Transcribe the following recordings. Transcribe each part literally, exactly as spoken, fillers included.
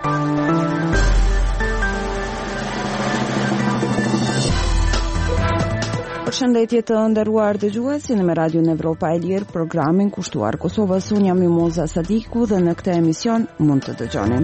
Përshëndetje të nderuar dëgjuesi, në Radio Evropa e Lirë, programin kushtuar Kosovës. Unë jam Mimoza Sadiku dhe në këtë emision mund të dëgjoni.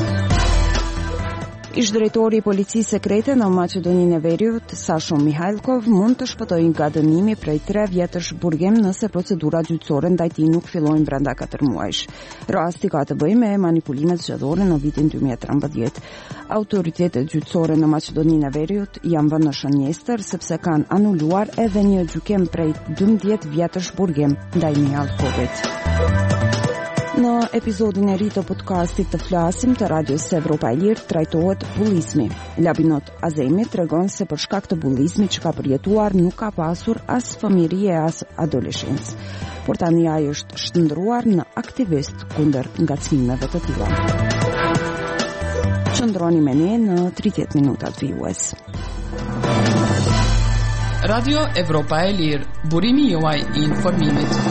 Ish drejtori i policisë sekrete në Maqedoninë e Veriut, Sasho Mihalkov, mund të shpëtojë nga dënimi prej tre vjetësh burgim nëse procedurat gjyqësore ndaj tij nuk fillojnë brenda katër muajsh. Rasti ka të bëjë me manipulimet zgjedhore në vitin dy mijë e trembëdhjetë. Autoritetet gjyqësore në Maqedoninë e Veriut janë vënë në shënjestër sepse kanë anuluar edhe një gjykim prej dymbëdhjetë vjetësh burgim ndaj Mihalkovit. Në episodin e ri të podcastit të flasim të radios Evropa e Lirë trajtohet bullizmi. Labinot Azemi tregon se për shkak të bullizmit që ka përjetuar nuk ka pasur as fëmijëri e as adoleshencë. Por tani ai është shndruar në aktivist kundër ngacmimeve të tilla. Qëndroni me ne në tridhjetë minutat vijues. Radio Evropa e Lirë, burimi juaj i informimit.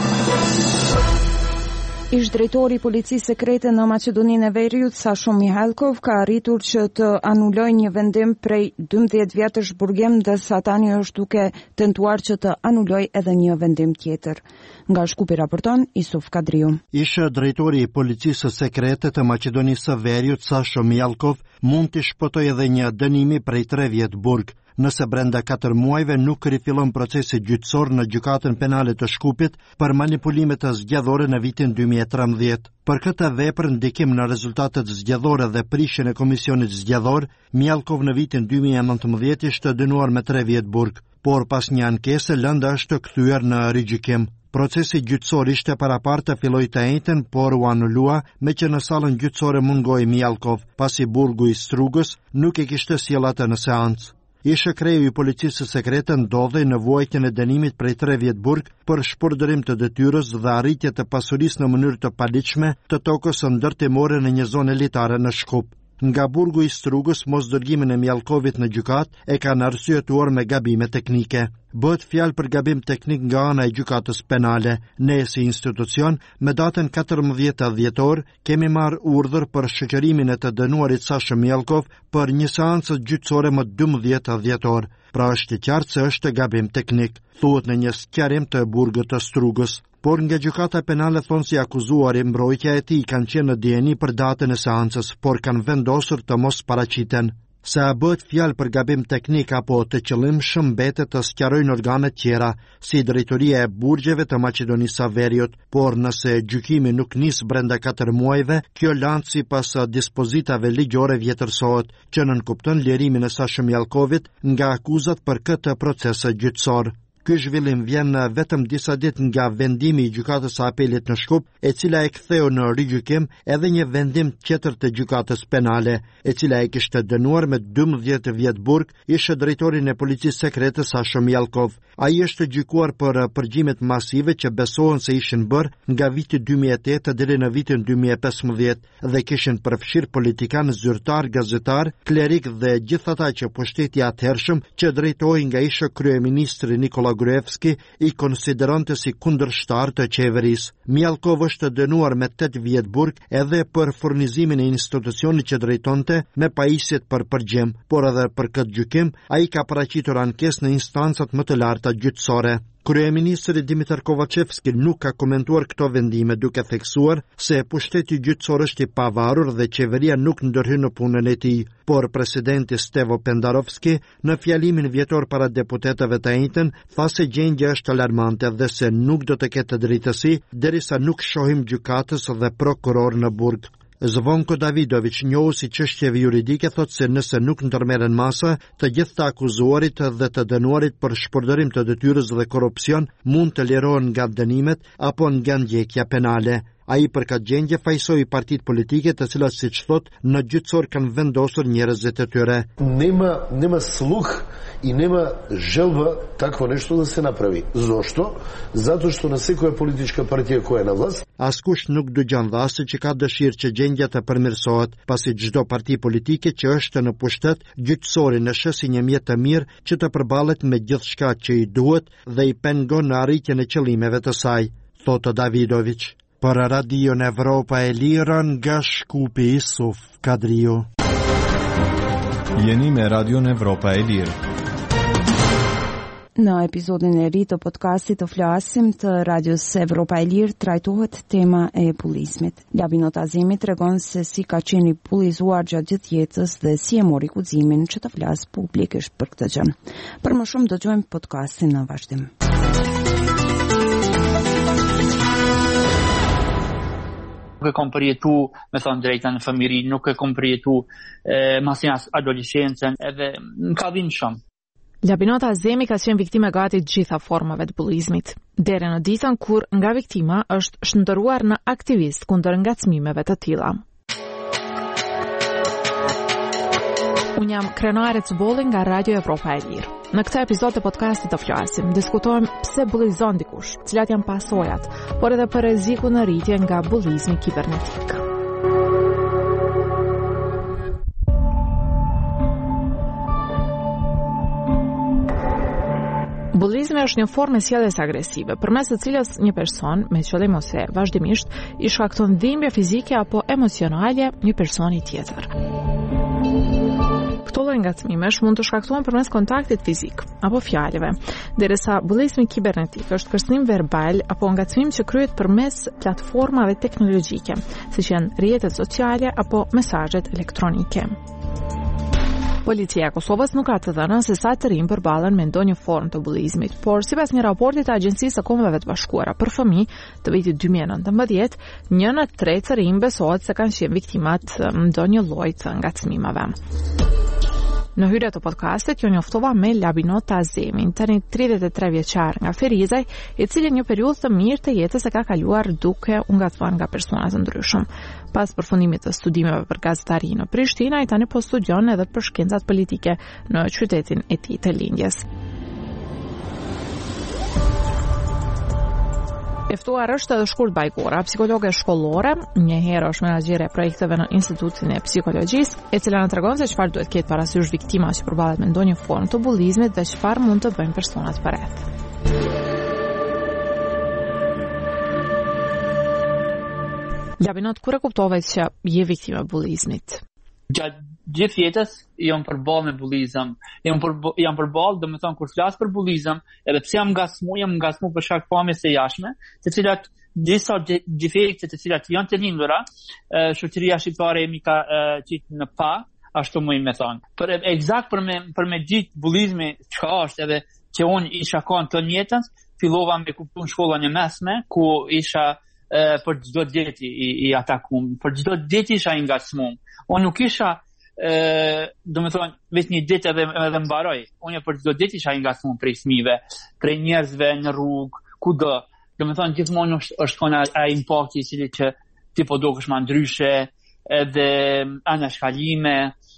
Ish drejtori i policisë sekrete në Maqedoninë e Veriut, Sasho Mihalkov, ka arritur që të anulojë një vendim prej dymbëdhjetë vjetësh burgim, ndërsa tani është duke tentuar që të anulojë edhe një vendim tjetër. Nga Shkupi raporton Isuf Kadriu. Ish drejtori i policisë sekrete të Maqedonisë së Veriut, Sasho Mihalkov, mund të shpëtojë edhe një dënimi prej tre vjet burg, nëse brenda katër muajve nuk rifillon procesi gjyqësor në gjykatën penale të Shkupit për manipulimet zgjedhore në vitin dy mijë e trembëdhjetë. Për këtë vepër ndikim në rezultatet zgjedhore dhe prishjen e komisionit zgjedhor, Mihalkov në vitin dy mijë e nëntëmbëdhjetë ishte dënuar me tre vjet burg, por pas një ankese lënda është kthyer në rigjykim. Procesi gjyqësor ishte parapartë të fillojë të njëjtën, por u anulua me që në sallën gjyqësore mungoi Mihalkov, pasi burgu i Strugës nuk e kishte sjellë atë në seancë. Ish kreu i policisë sekrete ndodhej në vuajtjen e dënimit prej tre vjet burg për shpërdorim të detyrës dhe arritje të pasurisë në mënyrë të paligjshme të tokës ndërtimore në një zonë elitare në Shkup. Nga burgu i Strugës, mos dërgimin e Mihalkovit në gjykat e kanë arsyetuar me gabime teknike. Bëhet fjalë për gabim teknik nga ana e gjykatës penale. Ne si institucion, me datën katërmbëdhjetë dhjetor, kemi marrë urdhër për shoqërimin e të dënuarit Sasho Mihalkov për një seancë gjyqësore më dymbëdhjetë dhjetor. Pra është i qartë se është gabim teknik, thuhet në një sqarim të burgut të Strugës. Por nga gjykata penale thonë si akuzuari mbrojtja e tij kanë qenë në dijeni për datën e seancës, por kanë vendosur të mos paraqiten. Se a bëhet fjalë për gabim teknik apo të qëllimshëm mbetet të sqarojnë organet tjera, si drejtoria e burgjeve të Maqedonisë së Veriut, por nëse gjykimi nuk nis brenda katër muajve, kjo land sipas dispozitave ligjore vjetërsohet, që nënkupton lirimin e Sasho Mihalkovit nga akuzat për këtë proces gjyqësor. Ky zhvillim vjen vetëm disa ditë nga vendimi i gjykatës së apelit në Shkup, e cila e ktheu në rigjykim edhe një vendim tjetër të gjykatës penale, e cila e kishte dënuar me dymbëdhjetë vjet burg ish drejtorin e policisë sekrete Sasho Mihalkov. Ai është gjykuar për përgjimet masive që besohen se ishin bërë nga viti dy mijë e tetë deri në vitin dy mijë e pesëmbëdhjetë dhe kishin përfshirë politikan, zyrtar, gazetar, klerik dhe gjithata që pushteti atëhershëm që drejtohej nga ish kryeministri Nikola Gruevski i konsideronte si kundërshtar të qeverisë. Mihalkov është dënuar me tetë vjet burg edhe për furnizimin e institucionit që drejtonte me pajisjet për përgjim, por edhe për këtë gjykim ai ka paraqitur ankesë në instancat më të larta gjyqësore. Kryeministri Dimitar Kovacevski nuk ka komentuar këto vendime, duke theksuar se pushteti gjyqësor është i pavarur dhe qeveria nuk ndërhyn në punën e tij, por presidenti Stevo Pendarovski në fjalimin vjetor para deputetëve të njëjtën tha se gjendja është alarmante dhe se nuk do të ketë drejtësi derisa nuk shohim gjykatës dhe prokuror në burg. Zvonko Davidović, njohuesi çështjeve juridike, thotë se nëse nuk ndërmerren masa, të gjithë të akuzuarit dhe të dënuarit për shpërdorim të detyrës dhe korrupsion mund të lirohen nga dënimet apo nga ndjekja penale. Ai për këtë gjendje fajsoi partitë politike të cilat, siç thot, në gjyqësor kanë vendosur njerëzit e tyre. Нема нема слух и нема желба такво нешто да се направи. Зошто? Затоа што на секоја политичка партија која е на власт, askush nuk dëgjon dhasë që ka dëshirë që gjendja të përmirësohet, pasi çdo parti politike që është në pushtet, gjyqësori në shësi një mjet të mirë që të përballet me gjithçka që i duhet dhe i pengon në arritjen e qëllimeve të saj, thotë Davidović. Për Radion Evropa e Lirë nga Shkupi Isuf Kadriu. Jeni me Radion Evropa e Lirë. Në episodin e ri të podcastit të flasim të Radios Evropa e Lirë trajtohet tema e bullizmit. Labinot Azemi tregon se si ka qenë i bullizuar gjatë gjithë jetës dhe si e mori guximin që të flas publikisht për këtë gjë. Për më shumë dëgjojmë podcastin në vazhdim. Nuk e kom përjetu, me thonë drejta në familji, nuk e kom përjetu masin adolescencën, edhe më ka dhinë shumë. Labinota Azemi ka qenë viktime gati gjitha formave të bullizmit, deri në ditën kur nga viktima është shndërruar në aktivist kundër ngacmimeve të tilla. Unë jam krenare Cubolli nga Radio Evropa e Lirë. Në këtë episod të podcastit të flasim, diskutojmë pse bullizon dikush, cilat janë pasojat, por edhe për rrezikun në rritje nga bullizmi kibernetik. Bullizmi është një formë e sjelljes agresive, përmes së cilës një person, me qëllim ose vazhdimisht, i shkakton dhimbje fizike apo emocionale një personi tjetër. Këto lloj ngacmimesh mund të shkaktohen përmes kontaktit fizik apo fjalëve, derisa bullizmi kibernetik është kërcënim verbal apo ngacmim që kryhet përmes platformave teknologjike, siç janë rrjetet sociale apo mesazhet elektronike. Policia e Kosovës nuk ka të dhënën se sa të rinj përballen me ndonjë formë të bullizmit, por sipas një raporti të Agjencisë së Kombeve të Bashkuara për fëmijë të vitit dy mijë e nëntëmbëdhjetë, një në tre të rinj besohet se kanë qenë viktimat ndonjë lloji të ngacmimeve. Në hyrje të podcastit, ju njoftova me Labinot Azemin, tani tridhjetë e tre vjeçar nga Ferizaj, i cili një periudhë të mirë të jetës e ka kaluar duke u ngacmuar nga persona të ndryshëm. Pas përfundimit të studimeve për gazetari në Prishtinë, ai tani po studion edhe për shkencat politike në qytetin e tij të lindjes. E ftuar është edhe Shkurt Bajgora, psikologe shkollore, një herë është menaxhere e projekteve në Institutin e Psikologjisë, e cila na tregon se çfarë duhet ketë parasysh viktima që përballet me ndonjë formë të bullizmit dhe çfarë mund të bëjnë personat përreth. Labinot, kur e kuptove që je viktime bullizmit? Gjatë gjithë jetës jam përballë me bullizëm. Jam përballë, jam përballë, domethënë kur flas për bullizëm, edhe pse jam ngasmu, jam ngasmu për shkak pamjes së jashtme, të cilat disa defekte të cilat janë të lindura, shoqëria shqiptare mi ka qitë në pa, ashtu më i me thonë. Për eksakt për me për me ditë bullizmi çka është, edhe që unë isha kanë të njëjtën, fillova me kuptuar në shkollën e mesme ku isha për çdo ditë i, i atakum, për çdo ditë isha i ngacmuar. Unë nuk isha, do me thonë, vetë një ditë edhe, edhe mbaroj. Unë për çdo ditë isha i ngacmuar prej fëmijëve, prej njerëzve në rrugë, kudo. Do me thonë, gjithmonë është, është kona ai impakti i cili që ti po dukesh më ndryshe, edhe anashkalime,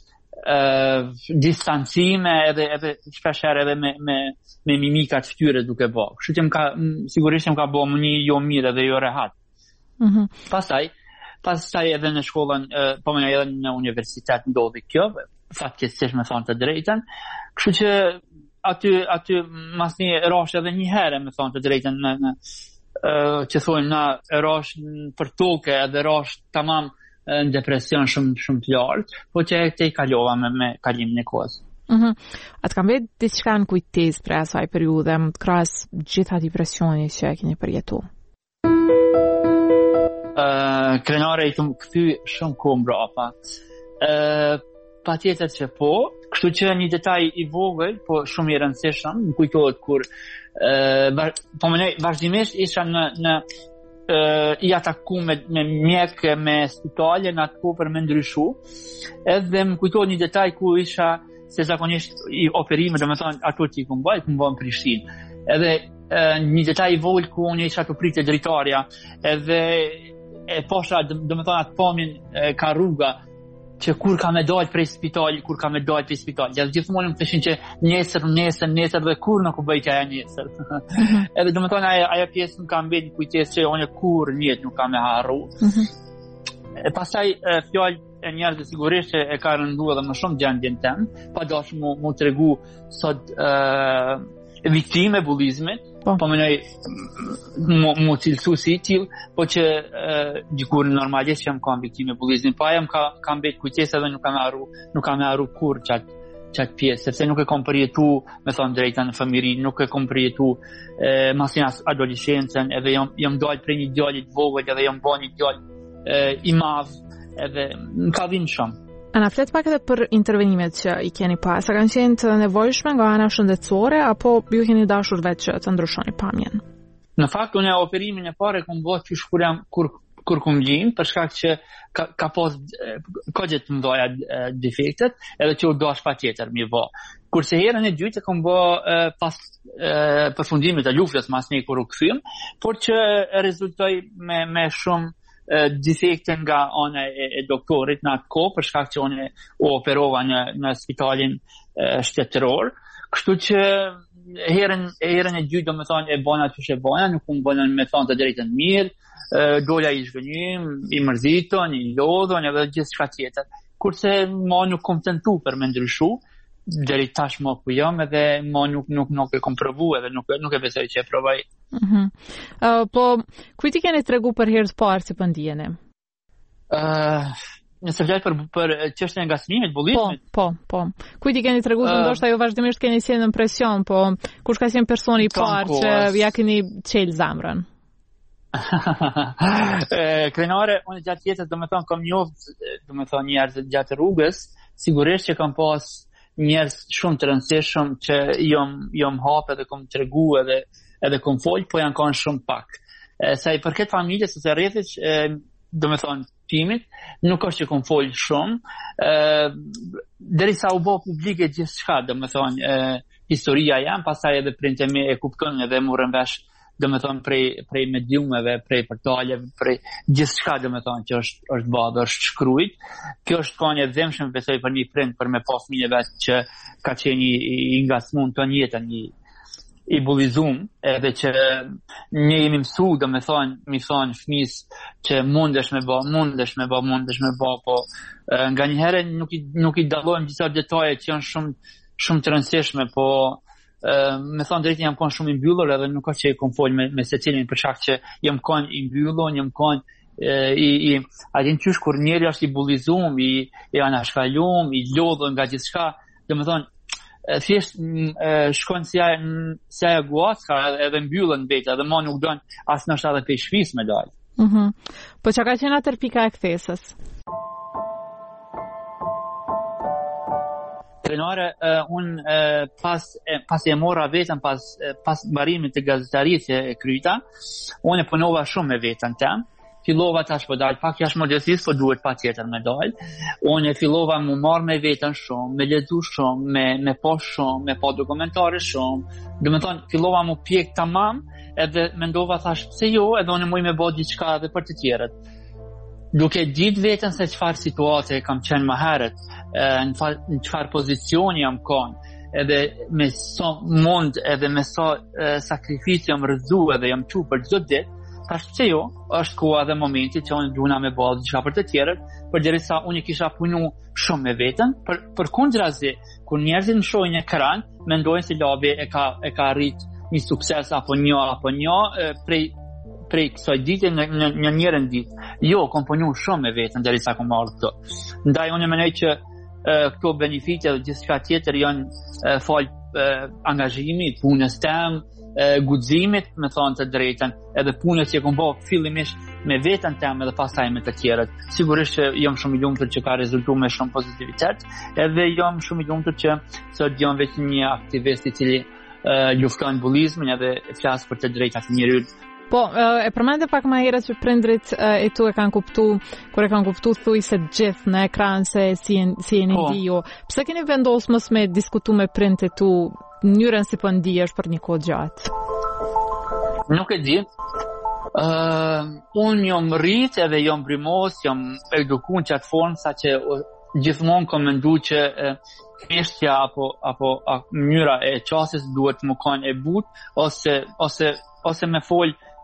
distancime, edhe edhe shpesh herë edhe me me me mimika të fytyrës duke bë. Kështu që më ka sigurisht më ka bëu një jo mirë edhe jo rehat. Mhm. Pastaj Pastaj edhe në shkollën, po më edhe në universitet ndodhi kjo, fatkeqësisht me thonë të drejtën. Kështu që aty aty mas një rash edhe një herë me thonë të drejtën në, në që thonë na rash për tokë edhe rash tamam në depresion shumë shumë të lartë, po që te i kalova me, me kalimin e kohës. Mhm. Atë kam vetë diçka në kujtesë për asaj periudhe, krahas gjitha depresionit që e keni përjetuar. Uh, krenare i të më këthy shumë kohë mbrapa. Uh, pa tjetër që po, kështu që një detaj i vogël, po shumë i rëndësishëm, më kujtohet kur uh, po më nej, vazhdimisht isha në, në uh, i ataku me, me mjek, me spitale në atë kohë për me ndryshu, edhe më kujtohet një detaj ku isha se zakonisht i operime, dhe me thonë ato që i këmë bëjt, këmë bëjt në Prishtinë. Edhe uh, një detaj i vogël ku unë isha të pritë e dritarja, edhe e posha, do me thonë atë pomin e, ka rruga që kur ka me dojt prej spitali, kur ka me dojt prej spitali. Ja, gjithmonë më thëshin që nesër, nesër, nesër dhe kur në ku bëjt aja nesër. Mm-hmm. Edhe do me thonë aja, aja pjesë më kam bëjt në kujtjes që onë kur njët nuk ka me harru. Mm-hmm. E pasaj e, fjallë e njerëzve sigurisht e ka rëndu edhe më shumë gjendjen tem, pa dashë mu, mu të regu sot e, viktime bullizmit, Po, po mënoj mu, mu cilësu si til, po që dikur normalisht jam kam viktime bullizmi, pa jam ka, kam bet kujtesa dhe nuk kam arru, nuk kam arru kur qatë qatë pjesë, sepse nuk e kom përjetu, me thonë drejta në familji, nuk e kom përjetu e, masin adolescencën, edhe jam, jam dojt prej një djallit vogël, edhe jam bo një djall i madh, edhe më ka vinë shumë. A na flet pak edhe për intervenimet që i keni pas, a kanë qenë të nevojshme nga ana shëndetësore, apo ju keni dashur vetë që të ndryshoni pamjen? Në fakt, unë operimin e parë kom bërë qysh kur jam kur kur kum gjim, për shkak që ka, ka pos ka gjithë të mdoja defektet, edhe që u dosh pa tjetër mi bë. Kurse herën e dytë kom bë pas e, përfundimit të luftës mas një kur u kthyem, por që rezultoi me, me shumë e, defekte nga ana e, e doktorit në atë kohë, për shkak që unë u operova në, në spitalin e, shtetëror. Kështu që herën, herën e dytë do me thonë e bona që shë bona, nuk unë bona me thonë të drejtën mirë, doja i zhgënjim, i mërzitën, i lodhën, edhe gjithë shka tjetër. Kurse ma nuk kom tentu për me ndryshu, deri tash ma ku jam, edhe ma nuk, nuk, nuk e kom provu, edhe nuk, nuk e besoj që e provoj. Mm-hmm. uh, po, kujt i keni tregu për herë të parë si për ndjene? Uh, nëse vjaj për, për çështjen e ngasmimit, bullizmit? Po, po, po. Kujt i keni tregu, uh, ndoshta ju vazhdimisht keni qenë në presion, po kush ka qenë personi i parë që ja keni qel zamrën? Krenare, unë gjatë jetës do me thonë kam njoft, do me thonë njerëz gjatë rrugës, sigurisht që kam pas njerëz shumë të rëndësishëm që jom, jom hap edhe kom tregu edhe, edhe kom fol, po janë kanë shumë pak. E, sa i përket familjes ose rrethit, do me thonë timit, nuk është që kom fol shumë, e, derisa u bë publike gjithë shka, do me thonë e, historia jam, pastaj edhe printe me e kupton edhe murën vesh, do me thonë prej, prej mediumeve, prej portaleve, prej gjithë shka do me thonë që është, është badë, është shkrujt. Kjo është ka një dhemshëm besoj për një prind për me pas fëmijë vetë që ka qenë i, i ngasmun të jetën, i, i bullizum, edhe që ne jemi mësu, do me thonë, mi thonë fëmis që mundesh me ba, mundesh me ba, mundesh me ba, po nga njëherë nuk i, nuk i dallojmë disa detaje që janë shumë, shumë të rëndësishme, po Uh, me thonë drejtë jam konë shumë i mbyllur edhe nuk ka që i kom folë me, me se cilin për shkak që jam konë i mbyllur, jam konë uh, i, i adin qysh kur njeri është i bullizum, i, i anashkallum, i lodhë nga gjithë shka, dhe me thonë uh, thjesht uh, shkojnë si aja, si aja guaska edhe mbyllën beta edhe ma nuk donë asë nështë edhe pe shpis me dalë. Mm-hmm. Po që ka qenë atër pika e kthesës? Krenare, uh, unë uh, pas, uh, pas e mora vetën, pas, uh, pas barimit të gazetarisë e kryta, unë e punova shumë me vetën tem, fillova tash po dalë, pak jash modestis, po duhet pa tjetër me dalë, unë e fillova mu marrë me vetën shumë, me lezu shumë, me, me po shumë, me po dokumentare shumë, dhe me thonë, fillova mu pjek tamam, edhe mendova thash, pse jo, edhe unë muj me bo diçka edhe për të tjerët. Duke ditë vetën se çfarë situate kam qenë më herët, në çfarë pozicioni jam konë, edhe me sa mund, edhe me sa sakrificë jam rëzu, edhe jam qu për çdo ditë, tash pse jo, është koha dhe momenti që unë duna me bëllë diçka për të tjerët, përderisa unë kisha punu shumë me vetën, për, për kundrazi, kur njerëzit më shohin ekran, mendojnë se labi e ka, e ka arrit një sukses apo një apo një prej prej kësaj dite në, në, në njërën ditë. Jo, kom punu shumë me vetën derisa kom marrë këto. Ndaj unë menoj që e, këto benefite dhe gjithë shka tjetër janë e, falë e, angazhimi, punës tem, e, guximit, me thonë të drejten, edhe punës që kom bo fillimisht me vetën tem edhe pastaj me të tjerët. Sigurisht që jam shumë i lumtur që ka rezultu me shumë pozitivitet, edhe jam shumë i lumtur që sot jam vetë një aktivist i cili e, lufton bullizmin edhe flas për të drejtat e njerëzit. Po, e përmende pak ma herët që prindrit e tu e kanë kuptu, kur e kanë kuptu thuj se gjithë në ekran se si e, si e një po. Dio. Pse keni vendosë mës me diskutu me prindrit e tu njërën si për ndihesh për një kohë gjatë? Nuk e di. Uh, unë jom rrit edhe jom brimos, jom eduku në qatë formë, sa që uh, gjithmonë kom mendu që uh, kreshtja apo, apo uh, mënyra e qasës duhet më kanë e but, ose, ose, ose me folë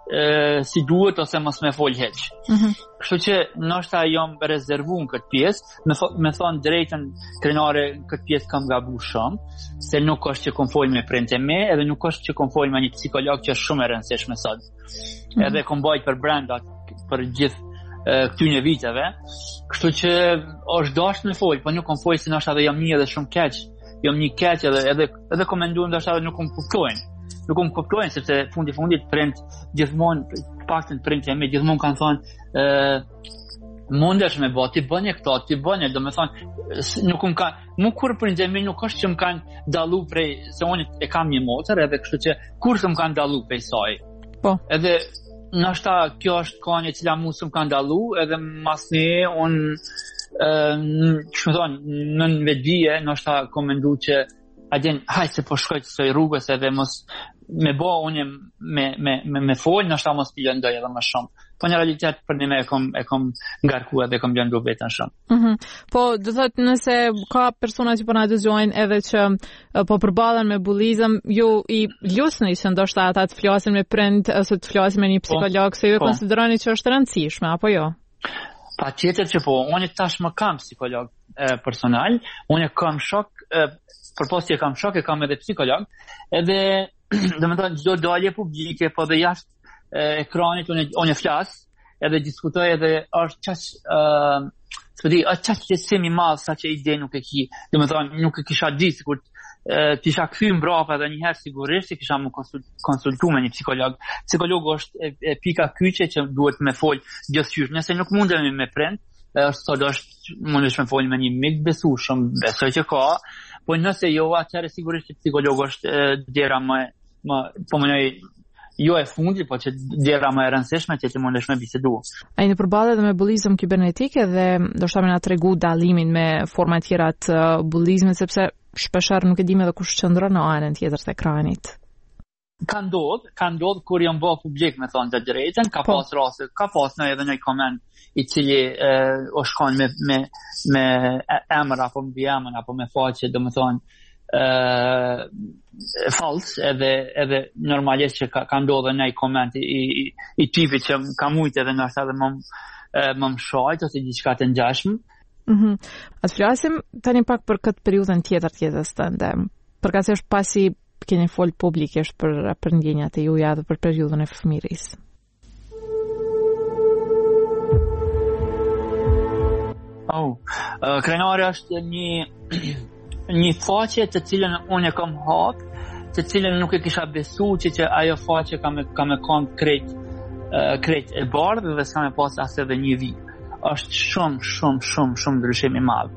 uh, si duhet ose mos me fol heq. Mhm. Kështu që ndoshta jam rezervuar në këtë pjesë, me, me thon drejtën krenare këtë pjesë kam gabu shumë, se nuk është që kom fol me prindë me, edhe nuk është që kom fol me një psikolog që është shumë e rëndësishme sot. Mm-hmm. Edhe kom bajt për brenda për gjithë uh, këtyne viteve. Kështu që është dashur me fol, po nuk kom fol se ndoshta edhe jam një edhe shumë keq. Jam një keq edhe edhe edhe kom menduar ndoshta edhe nuk kom kuptojnë. Nuk kom kuptojnë sepse fundi fundit prind gjithmonë paktën prindë me gjithmonë kanë thonë ë mundesh me bë, ti bën e këto, ti bën e, domethënë nuk më kanë, më kur prindë me nuk është që më kanë dallu prej se unë e kam një motër edhe kështu që kur të më kanë dallu prej saj. Po. Edhe ndoshta kjo është kohë e cila mua s'm kanë dallu edhe masni unë ë çfarë thon në vetdije ndoshta kom menduar që adin hajde se po shkoj të kësaj rrugës edhe mos me bë unë me me me, me fol ndoshta mos i lëndoj edhe më shumë. Po në realitet për një me e kom e kom ngarkuar dhe kom lëndu vetën shumë. Mhm. Mm po do thotë nëse ka persona që po na dëgjojnë edhe që po përballen me bullizëm, ju i lusni që ndoshta ata të flasin me prind ose të flasin me një psikolog, po, se ju e po. Konsideroni që është e rëndësishme apo jo? Pa tjetër që po, unë tash më kam psikolog e, personal, unë kam shok, e, përpos që kam shok, e kam edhe psikolog, edhe dhe më thonë çdo dalje publike, po dhe jashtë e, ekranit unë, unë flas, edhe diskutoj edhe është qaq, uh, së di, është qaq qëtësim i madhë sa që ide nuk e ki, dhe më thonë nuk e kisha di, sikur t'isha kthy mbrapa dhe njëherë sigurisht që kisha më konsult, konsultu me një psikolog. Psikolog është e, e pika kyçe që duhet me fol gjithçysh. Nëse nuk mundemi me prind, është sot është mundesh me fol me një mik besueshëm, besoj që ka, po nëse jo atëherë sigurisht që psikolog është dera më më po më jo e fundi, po që dera më e rëndësishme që ti mundesh me bisedu. Ai në përballje edhe me bullizëm kibernetik edhe ndoshta më na tregu dallimin me forma tjera të bullizmit sepse shpeshherë nuk e dim edhe kush qëndron në anën tjetër të ekranit. Ka ndodh, ka ndodh kur jam bë publik me thonë të drejtën, ka po. Pas raste, ka pas në edhe një koment i cili e, o shkon me me me emër apo mbi emër apo me faqe, domethënë Uh, fals edhe edhe normalisht që ka, ka ndodhur një koment i, i, i tipit që ka mujtë edhe nështë edhe më më mshajt ose diçka të ngjashme. Mhm. Atë flasim tani pak për këtë periudhën tjetër të jetës tënde. Përkatësisht pasi keni fol publikisht për për ndjenjat e juaja dhe për periudhën e fëmijërisë. Oh, uh, krenari është një një faqe të cilën unë e kam hap, të cilën nuk e kisha besu që që ajo faqe ka me, ka me kon krejt, uh, krejt e bardhë dhe s'ka me pas asë edhe një vi. Është shumë, shumë, shumë, shumë ndryshim i madhë.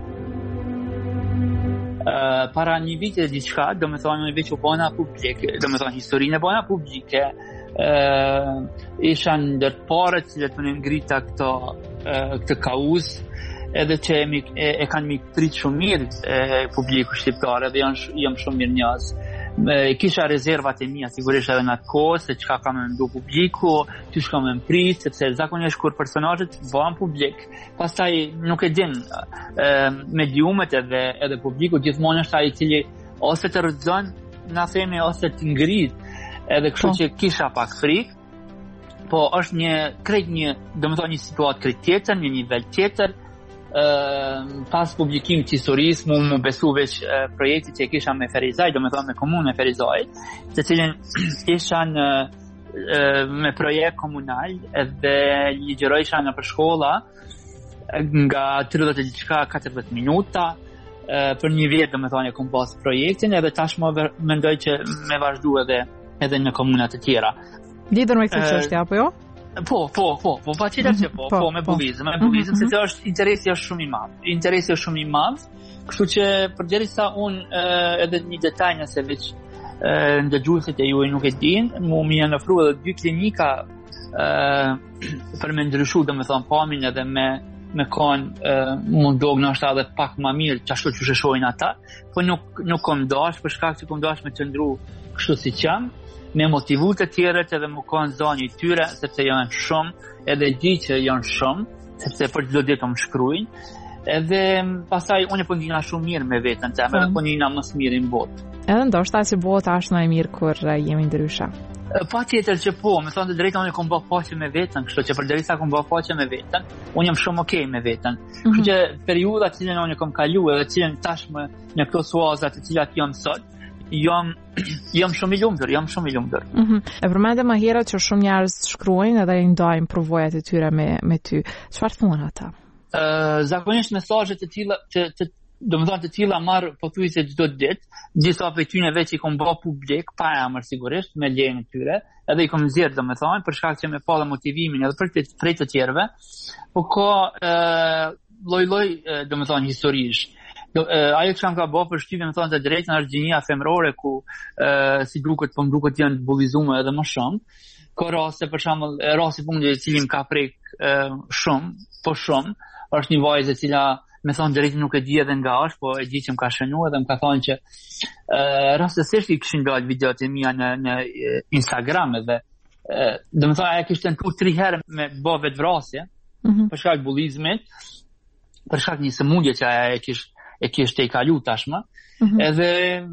Uh, para një vit e diçka, do me thonë një vit që u bona publike, do me thonë historinë e bona publike, uh, isha ndër pare cilët më në ngrita këto, uh, këtë kauz, edhe që e, e, e kanë mi prit shumë mirë e, publiku shqiptar, edhe janë, jam shumë mirë njës. E, kisha rezervat e mia, sigurisht edhe në atë kohë, se qka ka me ndu publiku, që shka me mprit, sepse zakonisht kur personazhet bëhen publik, pastaj nuk e din e, mediumet edhe, edhe publiku, gjithmonë është ai i cili ose të rrëzon, na themi, ose të ngrit, edhe kështu që kisha pak frikë, po është një, krejt një, do më thonë një situatë krejt tjetër, një nivel tjetër. Uh, pas publikimit të historisë mu më besu veç uh, projektit që e kisha me Ferizaj, do me thonë me komunë me Ferizaj, të cilin isha në uh, me projekt komunal edhe ligjerojsha në për shkolla nga tridhjetë e diçka katërdhjetë minuta uh, për një vjet, do me thonë e kom pas projektin edhe tash më mendoj që me vazhdu edhe, edhe në komunat të tjera. Lidhur me këtë çështje apo jo? Po, po, po, po, pa qita që po, po, po, me bullizëm, me bullizëm, se të është, interesi është shumë i madh, interesi është shumë i madh, kështu që përderisa unë edhe një detaj nëse veç ndëgjuesit e ju nuk e din, mu më janë ofruar edhe dy klinika e, për me ndryshu, do me thonë pamin edhe me me kanë mund dog nështë edhe pak ma mirë që ashtu që shëshojnë ata, po nuk, nuk kom dash, për shkak që kom dash me qëndru kështu si qam, me motivu të tjerët edhe më kanë zonjë i tyre, sepse janë shumë, edhe di që janë shumë, sepse për çdo ditë më shkruajnë, edhe pastaj unë po ndina shumë mirë me veten, të më po ndina më së miri në botë. Edhe ndoshta si bëhet tash më e mirë kur uh, jemi ndryshe. Pa tjetër që po, me thonë të drejtë unë kom bërë faqe me vetën, kështu që përderisa kom bërë faqe me vetën, unë jam shumë okej me vetën. Kështu mm-hmm. që periudha të cilën unë kom kalu edhe të cilën tashmë në këto suazat të cilat jam sot, jam jam shumë i lumtur, jam shumë i lumtur. Mhm. E përmendëm më herët që shumë njerëz shkruajnë edhe i ndajnë provojat e tyre me me ty. Çfarë thonë ata? Ë uh, zakonisht mesazhe të tilla të, të domethënë të tilla marr pothuajse çdo ditë, disa prej tyre veç i kom bë publik pa emër sigurisht me lejen e tyre, edhe i kom nxjerr domethënë për shkak që më pa motivimin edhe për të prej të tjerëve, po ka ë lloj-lloj domethënë historish. Do, uh, ajo që kam ka bërë për shtypje me thonë të drejtën është gjinia femrore ku uh, si duket po më duket janë bullizuar edhe më shumë. Ka raste për shembull rasti punë i cili më ka prek uh, shumë, po shumë, është një vajzë e cila me thonë drejtë nuk e di edhe nga është, po e di që më ka shënuar dhe më ka thonë që uh, rastësisht i kishin dalë videot e mia në në Instagram edhe uh, do të thonë ajo kishte tentuar tre herë me bë vetvrasje mm-hmm. për shkak bullizmit, për shkak një sëmundje që ajo e kishte e kishte i kalu tashmë. Mm-hmm. Edhe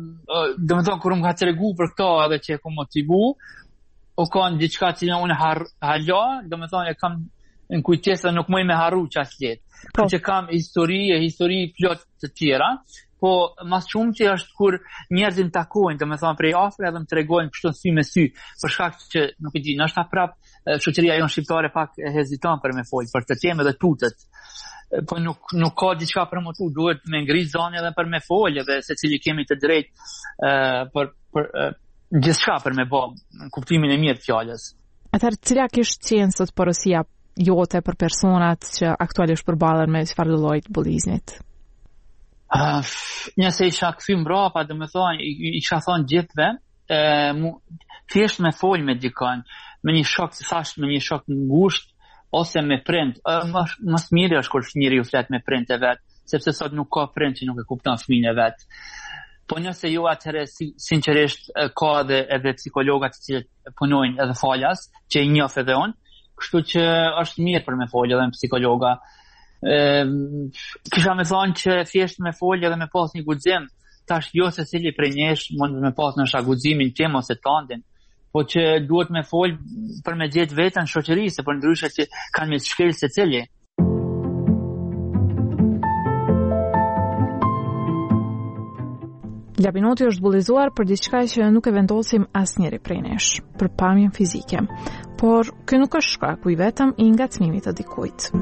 do të thonë kur më ka tregu për këto edhe që e kam motivu, o kanë diçka që unë har hala, do të thonë e kam në kujtesa nuk më me harru çast let. Po që kam histori e histori plot të tjera, po mas shumë që është kur njerëzit më takojnë, do të thonë prej afër edhe më tregojnë kështu sy me sy, për shkak që nuk e di, ndoshta prap shoqëria jonë shqiptare pak heziton për me fol për këtë temë dhe tutet. Po nuk nuk ka diçka për më tu, duhet me ngrit zonë edhe për me fol edhe secili kemi të drejtë uh, për për uh, gjithçka për me bë në kuptimin e mirë të fjalës. Atëherë cila kishte qenë sot porosia jote për personat që aktualisht përballen me çfarë lloji bullizmit? Uh, nëse isha kthy mbrapa, do të thonë i isha thonë gjithëve, uh, thjesht me fol me dikon, me një shok, thash me një shok ngushtë ose me prind, më më mirë është kur njeriu flet me prind e vet, sepse sot nuk ka prind që nuk e kupton fëmijën e vet. Po nëse jo atëherë si, sinqerisht ka edhe edhe psikologat që punojnë edhe falas, që i njoh edhe unë, kështu që është mirë për me folë edhe me psikologa. Ëm kisha më thonë që thjesht me folë edhe me pas një guxim, tash jo se cili prej nesh mund me pas në guximin tim ose tandin, po që duhet me fol për me gjetë vetën shoqërisë, për ndryshe që kanë me shkel secili. Lapinoti është bullizuar për diçka që nuk e vendosim asnjëri prej nesh, për pamjen fizike, por ky nuk është shkaku i vetëm i ngacmimit të dikujt.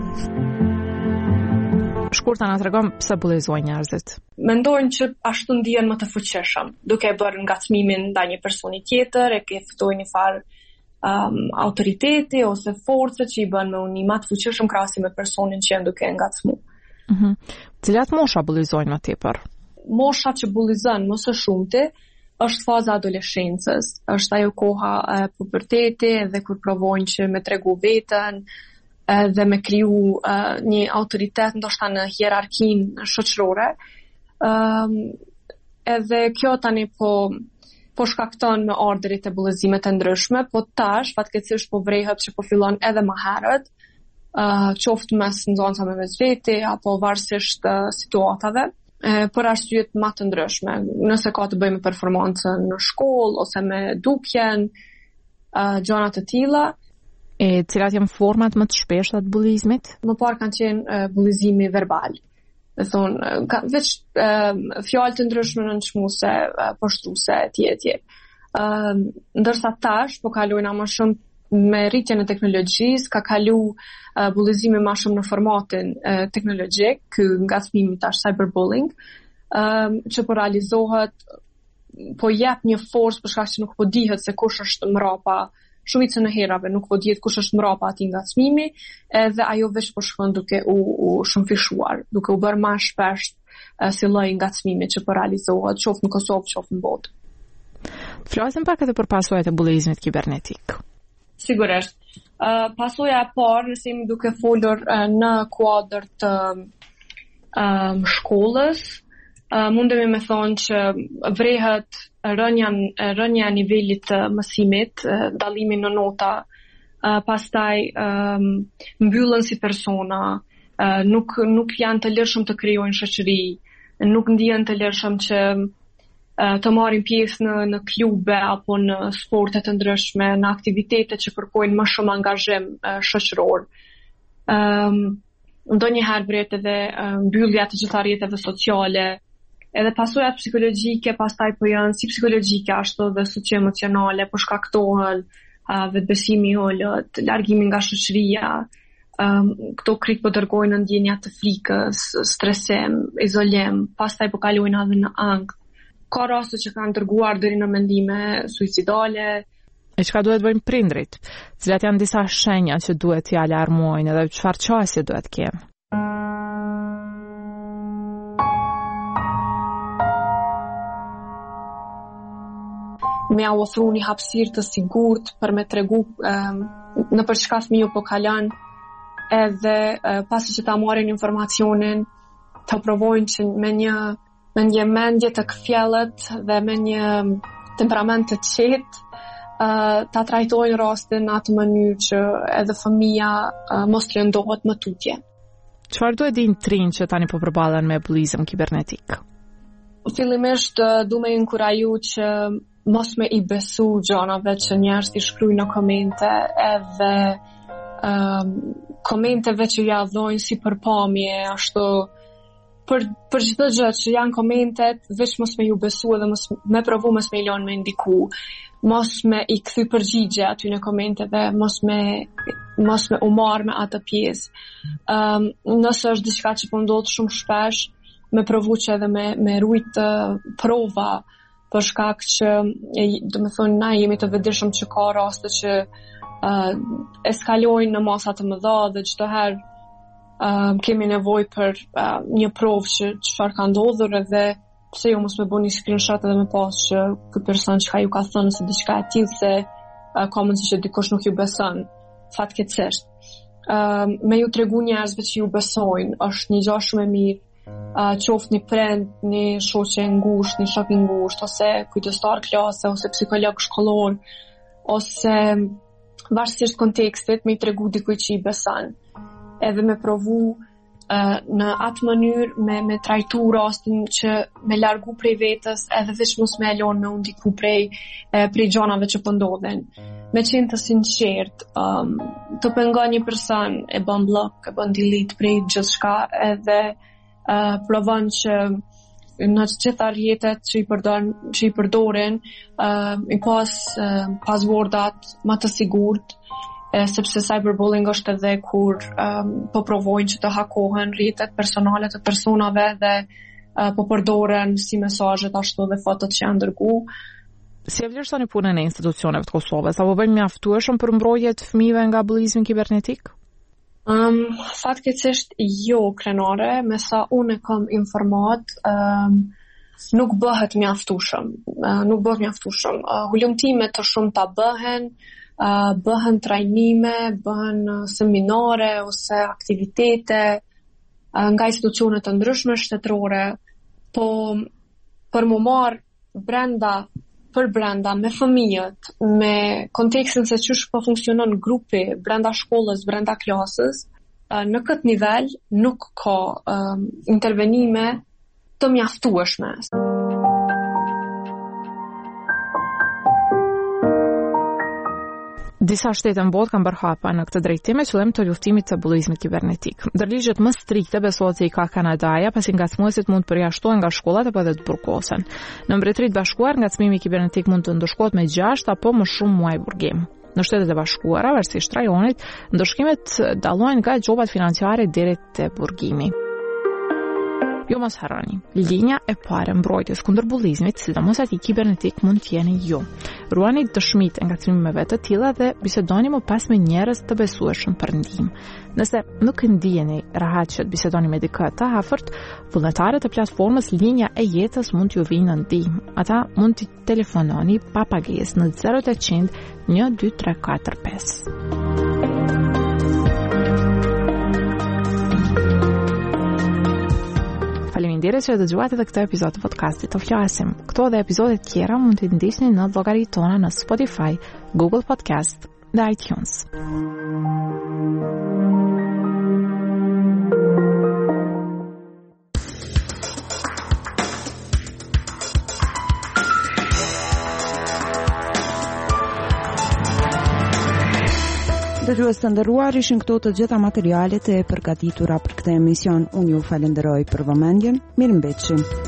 Shkurta na tregon pse bullizojnë njerëzit. Mendojnë që ashtu ndihen më të fuqishëm, duke bërë ngacmimin ndaj një personi tjetër, e ke fitojnë një farë um, autoriteti ose forcë që i bën me unë më të fuqishëm krahasim me personin që janë duke ngacmuar. Mhm. Cilat mosha bullizojnë më tepër? Mosha që bullizon më së shumti është faza e adoleshencës, është ajo koha e pubertetit dhe kur provojnë që me tregu veten dhe me kriju uh, një autoritet ndoshta në hierarkinë shoqërore. Um, edhe kjo tani po po shkakton me ardhurit e bullizimeve të ndryshme, po tash fatkeqësisht po vrehet që po fillon edhe më herët, uh, qoftë mes nxënësve me vetvete apo varësisht uh, situatave, uh, për arsye më të ndryshme. Nëse ka të bëjë me performancën në shkollë ose me dukjen, uh, gjëra të tilla. E cilat janë format më të shpeshta të bullizmit? Më parë kanë qenë uh, bullizimi verbal. Dhe thonë, ka veç uh, fjalë të ndryshme nënçmuese, uh, poshtruese etj etj. Uh, ndërsa tash po kalojnë më shumë me rritjen e teknologjisë, ka kalu uh, bullizimi më shumë në formatin uh, teknologjik, ky ngacmimi tash cyberbullying, uh, që po realizohet, po jep një forcë për shkak që nuk po dihet se kush është mbrapa. Shumicën e herave nuk po dihet kush është mbrapa atij ngacmimi, edhe ajo veç po shkon duke u, u shumëfishuar, duke u bërë më shpesh uh, si lloj ngacmimi që po realizohet, qoftë në Kosovë, qoftë në botë. Flasim pak edhe për pasojat e bullizmit kibernetik. Sigurisht. Uh, pasoja e parë, nëse jemi duke folur uh, në kuadër të um, shkollës, uh, mundemi me thonë që vrehet rënja rënja e nivelit të mësimit, dallimi në nota, pastaj um, mbyllen si persona, uh, nuk nuk janë të lirshëm të krijojnë shoqëri, nuk ndihen të lirshëm që të marrin pjesë në, në klube apo në sporte të ndryshme, në aktivitete që kërkojnë më shumë angazhim shoqëror. Um, ndonjëherë vret edhe mbyllja të gjitha rrjeteve sociale, edhe pasojat psikologjike pastaj po janë si psikologjike ashtu edhe socio-emocionale, po shkaktohen uh, vetbesimi i ulët, largimi nga shoqëria. Um, këto krejt po dërgojnë në ndjenja të frikës, stresim, izolim, pastaj po kalojnë edhe në ankth. Ka raste që kanë dërguar deri në mendime suicidale. E çka duhet bëjmë prindrit? Cilat janë disa shenja që duhet t'i alarmojnë edhe çfarë çësje duhet kenë? Me ia ofru një hapësirë të sigurt për me tregu um, në për çka fëmiu po kalon, edhe uh, pasi që ta marrin informacionin, të provojnë që me një me një mendje të këfjellët dhe me një temperament të qetë, uh, ta trajtojnë rastin në atë mënyrë që edhe fëmia uh, mos të rëndohet më tutje. Çfarë duhet dinë trinj që tani po përballen me bullizëm kibernetik? Fillimisht uh, du me inkuraju që mos me i besu gjanave që njerëzit i shkruajnë në komente, edhe um, komenteve që ja dhojnë si përpamje, ashtu për për çdo gjë që janë komentet, veç mos me ju besu edhe mos me provu mos me i lënë me ndiku, mos me i kthy përgjigje aty në komenteve, mos me mos me u marr me atë pjesë. Um, nëse është diçka që po ndodh shumë shpesh, me provu që edhe me me rujt uh, prova, për shkak që do të thonë na jemi të vetëdijshëm që ka raste që uh, eskalojnë në masa të mëdha dhe çdo herë Uh, kemi nevojë për uh, një provë që çfarë ka ndodhur, edhe pse jo mos me bëni screenshot edhe me pas që ky person çka ju ka thënë se diçka e tillë, se uh, ka mundësi që dikush nuk ju beson fatkeqësisht. Uh, me ju tregu njerëzve që ju besojnë është një gjë shumë e mirë, uh, qoftë një prind, një shoqe e ngushtë, një shok i ngushtë, ose kujdestar klase, ose psikolog shkollor, ose varësisht kontekstit, me i tregu dikujt që i beson, edhe me provu uh, në atë mënyrë me, me trajtu rastin që me largu prej vetës, edhe veç mos me elon me undiku prej, eh, prej gjanave që pëndodhen. Me qenë të sinqert, um, të penga një person e bën blok, e bën delete prej gjithçka, edhe uh, provon që në gjitha rrjetet që i përdoren, që i përdoren uh, i pas uh, passwordat më të sigurt, E, sepse cyberbullying është edhe kur um, po provojnë që të hakohen rrjetet personale të personave dhe uh, po përdoren si mesazhet ashtu dhe fotot që janë dërgu. Si e vlerësoni punën e institucioneve të Kosovës? Apo bëjmë mjaftueshëm për mbrojtje të fëmijëve nga bullizmi kibernetik? Um, Fatkeqësisht jo, krenare, me sa unë kam informat, um, nuk bëhet mjaftueshëm, uh, nuk bëhet mjaftueshëm. Uh, Hulumtime të shumta bëhen, Uh, bëhen trajnime, bëhen uh, seminare ose aktivitete uh, nga institucionet të ndryshme shtetërore, po për mu marr brenda për brenda me fëmijët, me kontekstin se çish po funksionon grupi brenda shkollës, brenda klasës, uh, në këtë nivel nuk ka uh, intervenime të mjaftueshme. Disa shtete në botë kanë bërë hapa në këtë drejtim me qëllim të luftimit të bullizmit kibernetik. Ndër ligjet më strikte besohet se i ka Kanadaja, pasi ngacmuesit mund të përjashtohen nga shkollat apo edhe të burkosen. Në Mbretërinë e Bashkuar, ngacmimi kibernetik mund të ndëshkohet me gjashtë apo më shumë muaj burgim. Në Shtetet e Bashkuara, varësisht rajonit, ndëshkimet dallojnë nga gjobat financiare deri te burgimi. Jo mos harroni, linja e parë mbrojtjes kundër bullizmit, sidomos atij kibernetik, mund të jeni ju. Ruani dëshmitë e ngacmimeve të tilla dhe bisedoni më pas me njerëz të besueshëm për ndihmë. Nëse nuk ndiheni rahat që të bisedoni me dikë të afërt, vullnetarët e platformës Linja e Jetës mund t'ju vinë në ndihmë. Ata mund t'i telefononi pa pagesë në zero treqind një dy tre katër pesë. Faleminderit që dëgjuat edhe këtë episod të podcastit Të Flasim. Këto dhe episodet tjera mund t'i ndiqni në llogaritë tona në Spotify, Google Podcast dhe iTunes. Dëgjues të nderuar, ishin këto të gjitha materialet e përgatitura për këtë emision. Unë ju falenderoj për vëmendjen. Mirëmbëjtje.